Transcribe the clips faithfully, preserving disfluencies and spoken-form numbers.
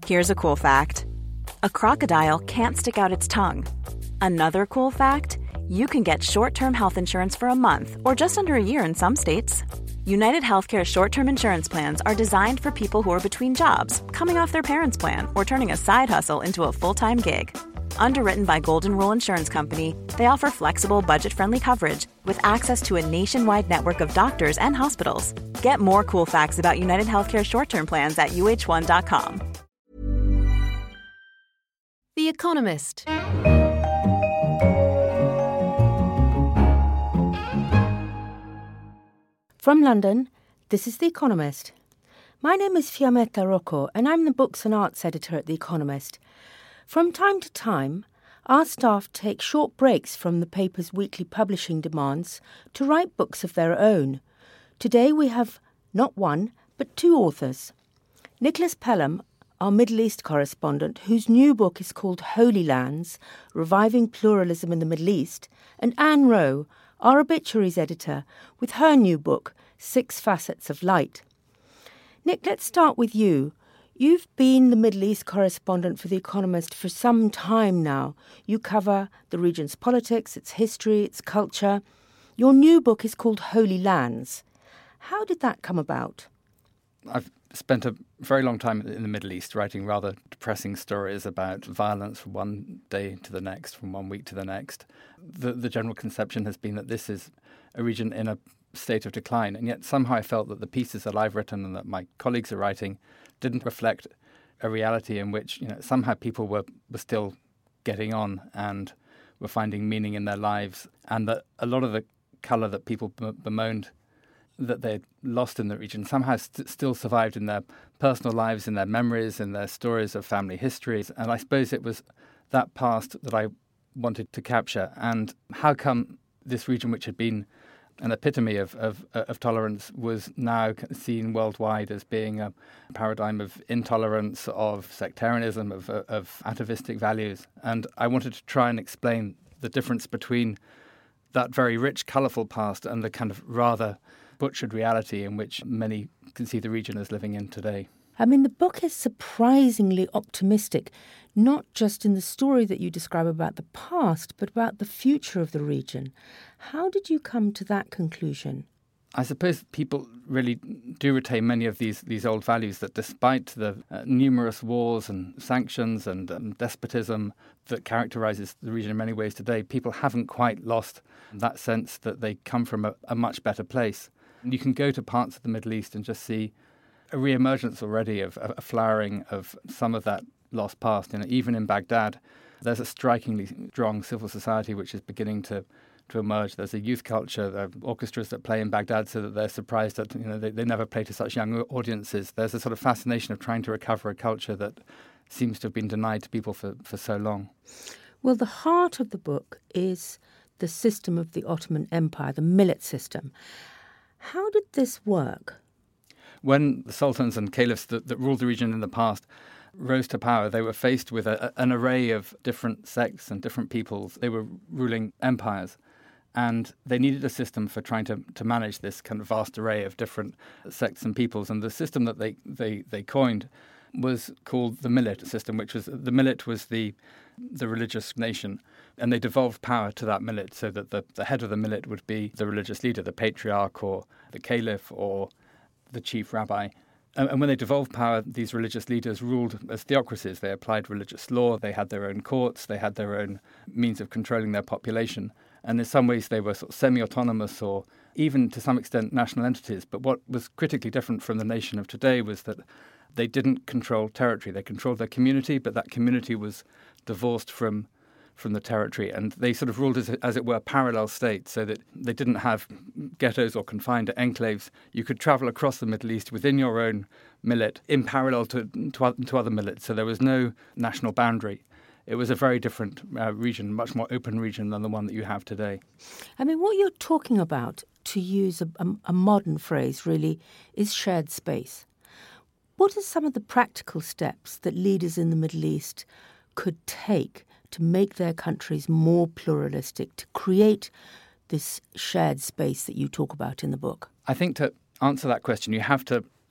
Here's a cool fact. A crocodile can't stick out its tongue. Another cool fact, you can get short-term health insurance for a month or just under a year in some states. United Healthcare short-term insurance plans are designed for people who are between jobs, coming off their parents' plan, or turning a side hustle into a full-time gig. Underwritten by Golden Rule Insurance Company, they offer flexible, budget-friendly coverage with access to a nationwide network of doctors and hospitals. Get more cool facts about United Healthcare short-term plans at U H one dot com. The Economist. From London, this is The Economist. My name is Fiammetta Rocco and I'm the Books and Arts Editor at The Economist. From time to time, our staff take short breaks from the paper's weekly publishing demands to write books of their own. Today we have not one, but two authors. Nicholas Pelham, our Middle East correspondent, whose new book is called Holy Lands, Reviving Pluralism in the Middle East, and Anne Rowe, our obituaries editor, with her new book, Six Facets of Light. Nick, let's start with you. You've been the Middle East correspondent for The Economist for some time now. You cover the region's politics, its history, its culture. Your new book is called Holy Lands. How did that come about? I've spent a very long time in the Middle East writing rather depressing stories about violence from one day to the next, from one week to the next. The, the general conception has been that this is a region in a state of decline, and yet somehow I felt that the pieces that I've written and that my colleagues are writing didn't reflect a reality in which, you know, somehow people were, were still getting on and were finding meaning in their lives, and that a lot of the colour that people bemoaned that they'd lost in the region somehow st- still survived in their personal lives, in their memories, in their stories of family histories. And I suppose it was that past that I wanted to capture. And how come this region, which had been an epitome of, of, of tolerance, was now seen worldwide as being a paradigm of intolerance, of sectarianism, of, of atavistic values? And I wanted to try and explain the difference between that very rich, colourful past and the kind of rather butchered reality in which many can see the region as living in today. I mean, the book is surprisingly optimistic, not just in the story that you describe about the past, but about the future of the region. How did you come to that conclusion? I suppose people really do retain many of these these old values, that despite the uh, numerous wars and sanctions and um, despotism that characterises the region in many ways today, people haven't quite lost that sense that they come from a, a much better place. You can go to parts of the Middle East and just see a re-emergence already of a flowering of some of that lost past. You know, even in Baghdad, there's a strikingly strong civil society which is beginning to, to emerge. There's a youth culture, there are orchestras that play in Baghdad so that they're surprised that, you know, they, they never play to such young audiences. There's a sort of fascination of trying to recover a culture that seems to have been denied to people for, for so long. Well, the heart of the book is the system of the Ottoman Empire, the millet system. How did this work? When the sultans and caliphs that, that ruled the region in the past rose to power, they were faced with a, an array of different sects and different peoples. They were ruling empires, and they needed a system for trying to, to manage this kind of vast array of different sects and peoples. And the system that they, they, they coined was called the millet system, which was the millet was the the religious nation, and they devolved power to that millet so that the, the head of the millet would be the religious leader, the patriarch or the caliph or the chief rabbi. And, and when they devolved power, these religious leaders ruled as theocracies. They applied religious law, they had their own courts, they had their own means of controlling their population. And in some ways they were sort of semi-autonomous or even to some extent national entities. But what was critically different from the nation of today was that they didn't control territory. They controlled their community, but that community was divorced from from the territory. And they sort of ruled as, as it were parallel states, so that they didn't have ghettos or confined enclaves. You could travel across the Middle East within your own millet in parallel to, to, to other millets. So there was no national boundary. It was a very different uh, region, much more open region than the one that you have today. I mean, what you're talking about, to use a, a, a modern phrase really, is shared space. What are some of the practical steps that leaders in the Middle East could take to make their countries more pluralistic, to create this shared space that you talk about in the book? I think to answer that question, you have to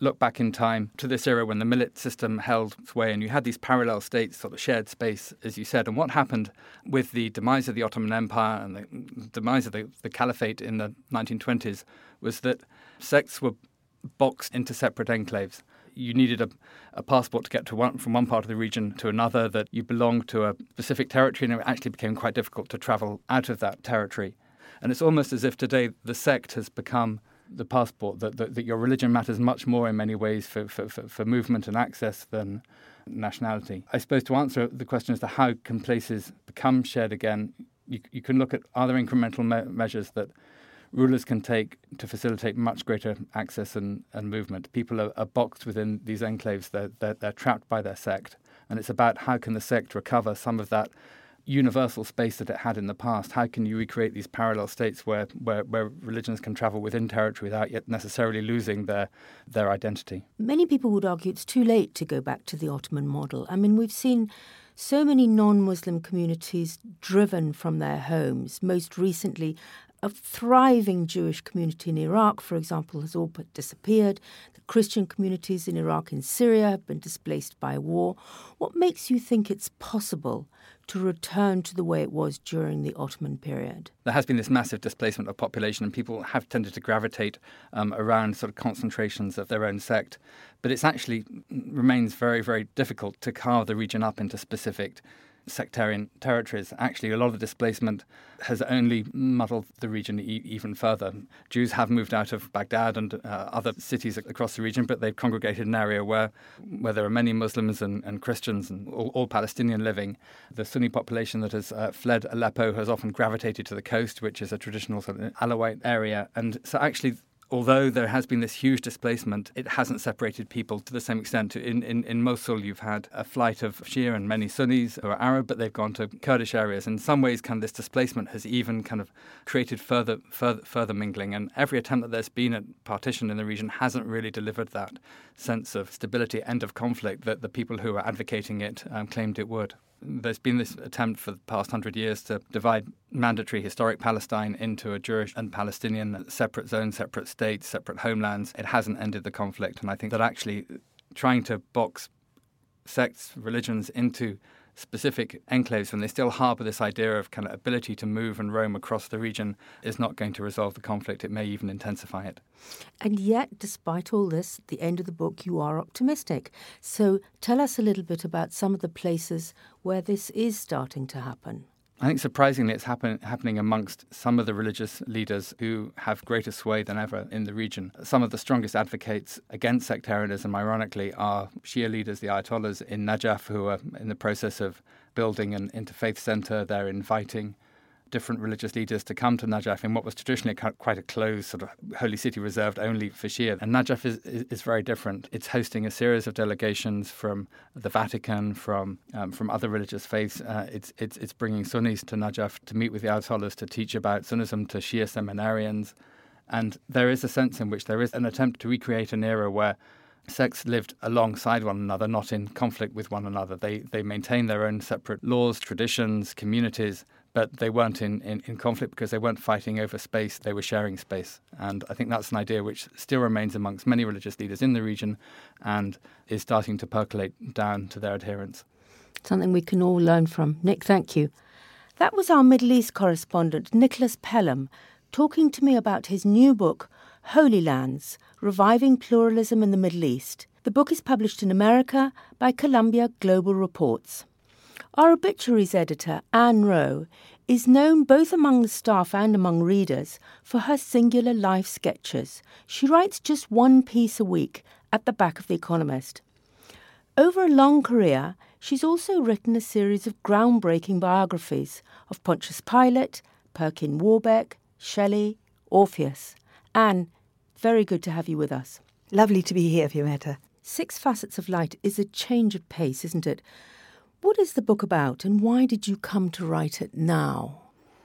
look back in time to this era when the millet system held sway and you had these parallel states, sort of shared space, as you said. And what happened with the demise of the Ottoman Empire and the demise of the, the caliphate in the nineteen twenties was that sects were boxed into separate enclaves. You needed a, a passport to get to one, from one part of the region to another, that you belonged to a specific territory, and it actually became quite difficult to travel out of that territory. And it's almost as if today the sect has become the passport, that, that, that your religion matters much more in many ways for, for, for, for movement and access than nationality. I suppose to answer the question as to how can places become shared again, you, you can look at other incremental me- measures that rulers can take to facilitate much greater access and, and movement. People are, are boxed within these enclaves. They're, they're, they're trapped by their sect. And it's about how can the sect recover some of that universal space that it had in the past. How can you recreate these parallel states where, where, where religions can travel within territory without yet necessarily losing their, their identity? Many people would argue it's too late to go back to the Ottoman model. I mean, we've seen so many non-Muslim communities driven from their homes. Most recently, a thriving Jewish community in Iraq, for example, has all but disappeared. The Christian communities in Iraq and Syria have been displaced by war. What makes you think it's possible to return to the way it was during the Ottoman period? There has been this massive displacement of population, and people have tended to gravitate um, around sort of concentrations of their own sect. But it's actually remains very, very difficult to carve the region up into specific sectarian territories. Actually, a lot of the displacement has only muddled the region e- even further. Jews have moved out of Baghdad and uh, other cities across the region, but they've congregated in an area where, where there are many Muslims and, and Christians and all, all Palestinian living. The Sunni population that has uh, fled Aleppo has often gravitated to the coast, which is a traditional sort of Alawite area. And so actually, although there has been this huge displacement, it hasn't separated people to the same extent. In, in, in Mosul, you've had a flight of Shia and many Sunnis who are Arab, but they've gone to Kurdish areas. In some ways, kind of this displacement has even kind of created further, further, further mingling. And every attempt that there's been at partition in the region hasn't really delivered that sense of stability, end of conflict, that the people who are advocating it um, claimed it would. There's been this attempt for the past hundred years to divide mandatory historic Palestine into a Jewish and Palestinian separate zones, separate states, separate homelands. It hasn't ended the conflict. And I think that actually trying to box sects, religions into specific enclaves when they still harbour this idea of kind of ability to move and roam across the region is not going to resolve the conflict. It may even intensify it. And yet, despite all this, at the end of the book, you are optimistic. So tell us a little bit about some of the places where this is starting to happen. I think surprisingly it's happen, happening amongst some of the religious leaders who have greater sway than ever in the region. Some of the strongest advocates against sectarianism, ironically, are Shia leaders, the Ayatollahs in Najaf, who are in the process of building an interfaith centre. They're inviting different religious leaders to come to Najaf in what was traditionally quite a closed sort of holy city reserved only for Shia. And Najaf is, is, is very different. It's hosting a series of delegations from the Vatican, from um, from other religious faiths. Uh, it's, it's it's bringing Sunnis to Najaf to meet with the Ayatollahs, to teach about Sunnism to Shia seminarians. And there is a sense in which there is an attempt to recreate an era where sects lived alongside one another, not in conflict with one another. They they maintained their own separate laws, traditions, communities, but they weren't in, in, in conflict because they weren't fighting over space, they were sharing space. And I think that's an idea which still remains amongst many religious leaders in the region and is starting to percolate down to their adherents. Something we can all learn from. Nick, thank you. That was our Middle East correspondent, Nicholas Pelham, talking to me about his new book, Holy Lands, Reviving Pluralism in the Middle East. The book is published in America by Columbia Global Reports. Our obituaries editor, Anne Rowe, is known both among the staff and among readers for her singular life sketches. She writes just one piece a week at the back of The Economist. Over a long career, she's also written a series of groundbreaking biographies of Pontius Pilate, Perkin Warbeck, Shelley, Orpheus. Anne, very good to have you with us. Lovely to be here, Fiammetta. Six Facets of Light is a change of pace, isn't it? What is the book about and why did you come to write it now?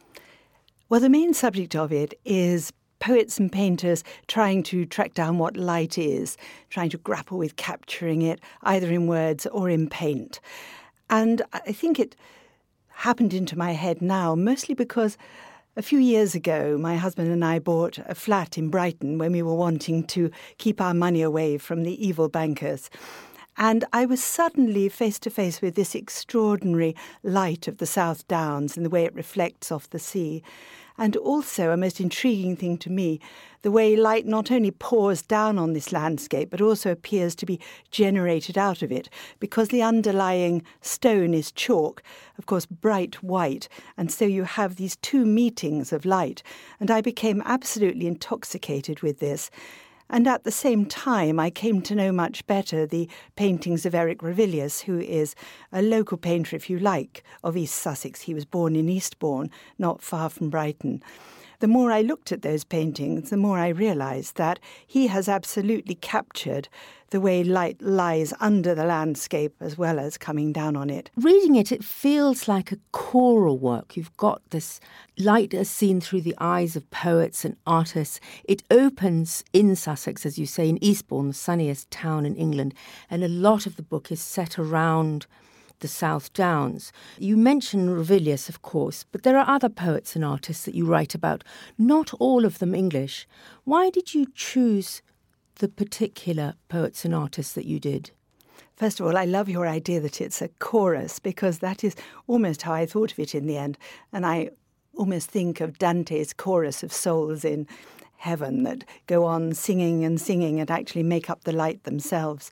Well, the main subject of it is poets and painters trying to track down what light is, trying to grapple with capturing it, either in words or in paint. And I think it happened into my head now, mostly because A few years ago, my husband and I bought a flat in Brighton when we were wanting to keep our money away from the evil bankers. And I was suddenly face to face with this extraordinary light of the South Downs and the way it reflects off the sea. And also, a most intriguing thing to me, the way light not only pours down on this landscape, but also appears to be generated out of it, because the underlying stone is chalk, of course, bright white. And so you have these two meetings of light. And I became absolutely intoxicated with this. And at the same time, I came to know much better the paintings of Eric Ravilius, who is a local painter, if you like, of East Sussex. He was born in Eastbourne, not far from Brighton. The more I looked at those paintings, the more I realised that he has absolutely captured the way light lies under the landscape as well as coming down on it. Reading it, it feels like a choral work. You've got this light as seen through the eyes of poets and artists. It opens in Sussex, as you say, in Eastbourne, the sunniest town in England, and a lot of the book is set around the South Downs. You mention Ravilius, of course, but there are other poets and artists that you write about, not all of them English. Why did you choose the particular poets and artists that you did? First of all, I love your idea that it's a chorus, because that is almost how I thought of it in the end. And I almost think of Dante's chorus of souls in heaven that go on singing and singing and actually make up the light themselves.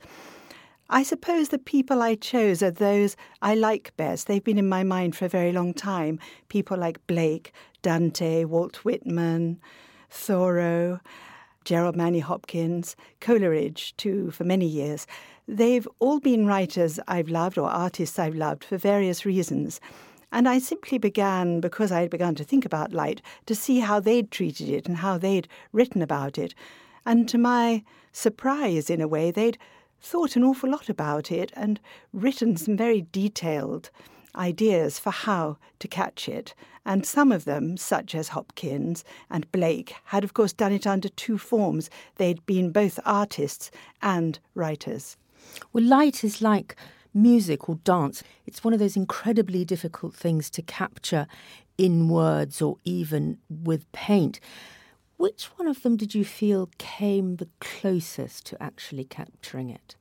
I suppose the people I chose are those I like best. They've been in my mind for a very long time. People like Blake, Dante, Walt Whitman, Thoreau, Gerald Manley Hopkins, Coleridge, too, for many years. They've all been writers I've loved or artists I've loved for various reasons. And I simply began, because I had begun to think about light, to see how they'd treated it and how they'd written about it. And to my surprise, in a way, they'd thought an awful lot about it and written some very detailed ideas for how to catch it. And some of them, such as Hopkins and Blake, had of course done it under two forms. They'd been both artists and writers. Well, light is like music or dance. It's one of those incredibly difficult things to capture in words or even with paint. Which one of them did you feel came the closest to actually capturing it?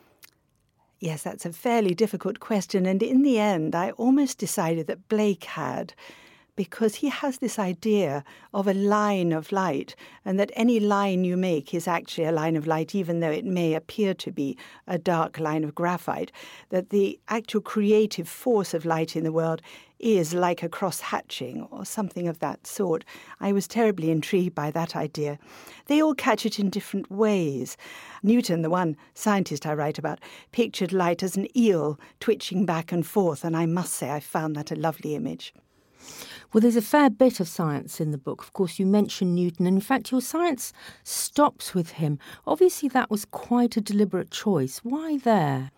Yes, that's a fairly difficult question. And in the end, I almost decided that Blake had, because he has this idea of a line of light, and that any line you make is actually a line of light, even though it may appear to be a dark line of graphite, that the actual creative force of light in the world is like a cross-hatching or something of that sort. I was terribly intrigued by that idea. They all catch it in different ways. Newton, the one scientist I write about, pictured light as an eel twitching back and forth, and I must say I found that a lovely image. Well, there's a fair bit of science in the book. Of course, you mentioned Newton, and in fact, your science stops with him. Obviously, that was quite a deliberate choice. Why there?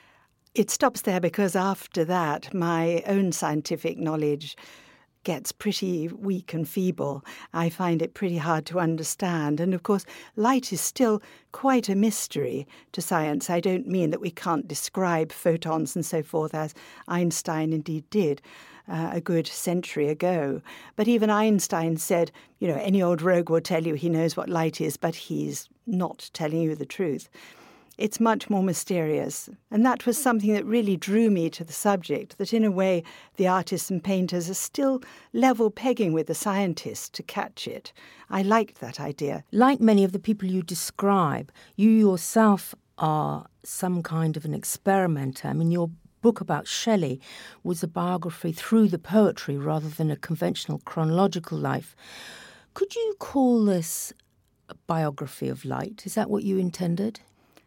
It stops there because after that, my own scientific knowledge gets pretty weak and feeble. I find it pretty hard to understand. And of course, light is still quite a mystery to science. I don't mean that we can't describe photons and so forth, as Einstein indeed did uh, a good century ago. But even Einstein said, you know, any old rogue will tell you he knows what light is, but he's not telling you the truth. It's much more mysterious. And that was something that really drew me to the subject, that in a way the artists and painters are still level pegging with the scientists to catch it. I liked that idea. Like many of the people you describe, you yourself are some kind of an experimenter. I mean, your book about Shelley was a biography through the poetry rather than a conventional chronological life. Could you call this a biography of light? Is that what you intended?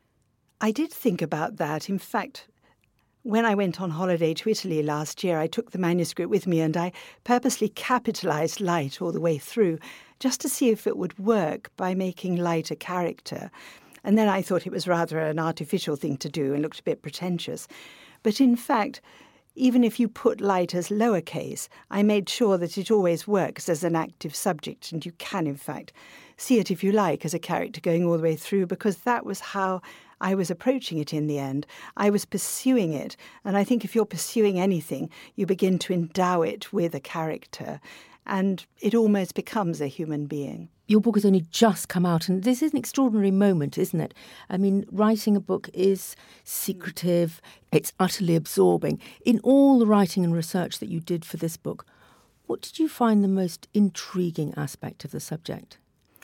I did think about that. In fact, when I went on holiday to Italy last year, I took the manuscript with me and I purposely capitalized light all the way through just to see if it would work by making light a character. And then I thought it was rather an artificial thing to do and looked a bit pretentious. But in fact, even if you put light as lowercase, I made sure that it always works as an active subject, and you can, in fact, see it, if you like, as a character going all the way through, because that was how I was approaching it in the end. I was pursuing it, and I think if you're pursuing anything, you begin to endow it with a character. and it almost becomes a human being. Your book has only just come out, and this is an extraordinary moment, isn't it? I mean, writing a book is secretive, it's utterly absorbing. In all the writing and research that you did for this book, what did you find the most intriguing aspect of the subject?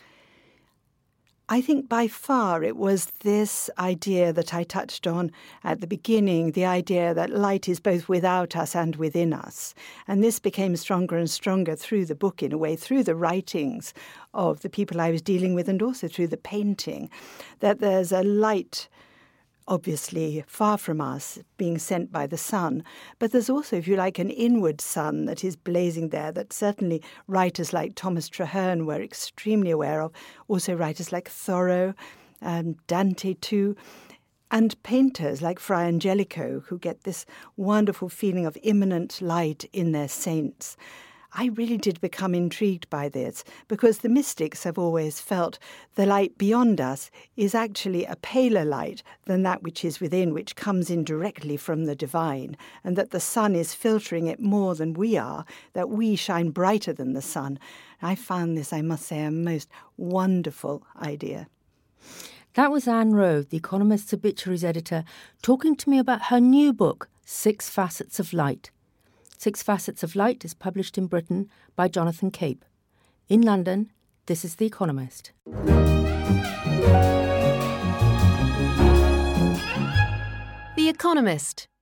I think by far it was this idea that I touched on at the beginning, the idea that light is both without us and within us. And this became stronger and stronger through the book, in a way, through the writings of the people I was dealing with and also through the painting, that there's a light obviously far from us, being sent by the sun. But there's also, if you like, an inward sun that is blazing there that certainly writers like Thomas Traherne were extremely aware of, also writers like Thoreau, um, Dante too, and painters like Fra Angelico, who get this wonderful feeling of immanent light in their saints. I really did become intrigued by this because the mystics have always felt the light beyond us is actually a paler light than that which is within, which comes in directly from the divine, and that the sun is filtering it more than we are, that we shine brighter than the sun. I found this, I must say, a most wonderful idea. That was Anne Rowe, The Economist's obituaries editor, talking to me about her new book, Six Facets of Light. Six Facets of Light is published in Britain by Jonathan Cape. In London, this is The Economist. The Economist.